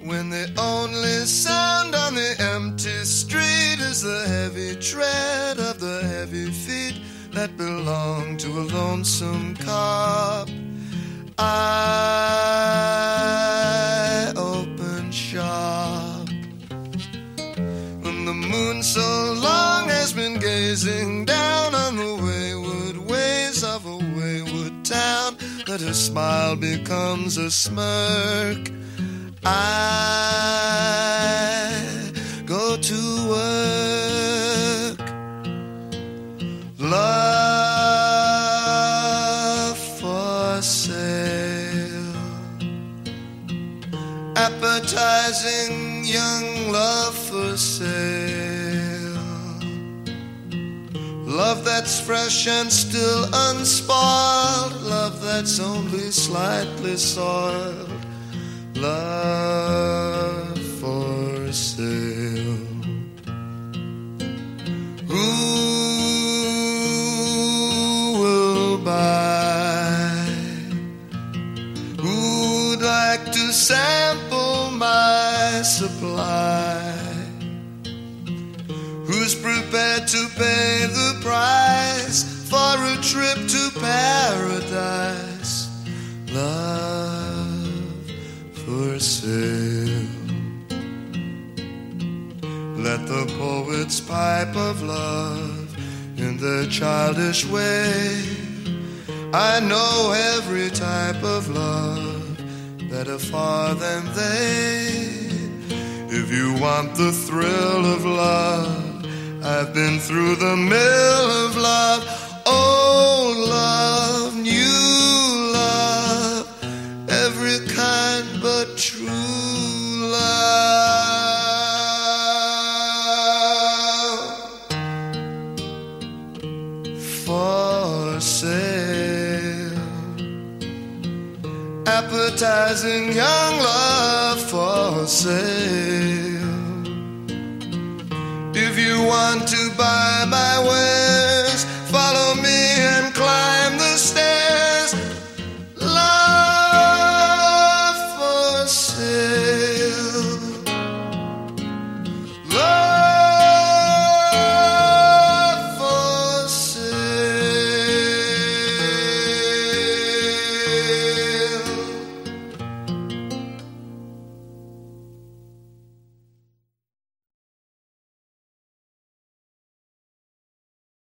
when the only sound on the empty street is the heavy tread of the heavy feet that belong to a lonesome cop. I open shop when the moon so long has been gazing down on the wayward ways of a wayward town, that her smile becomes a smirk. I go to work. Love for sale, appetizing young love for sale. Love that's fresh and still unspoiled, love that's only slightly soiled. Love for sale. Who will buy? Who'd like to sample my supply? Who's prepared to pay the price for a trip to paradise? Love for sale. Let the poets pipe of love in their childish way. I know every type of love better far than they. If you want the thrill of love, I've been through the mill of love. Old love, new love, every kind but true love for sale. Appetizing young love for sale. If you want to buy my way,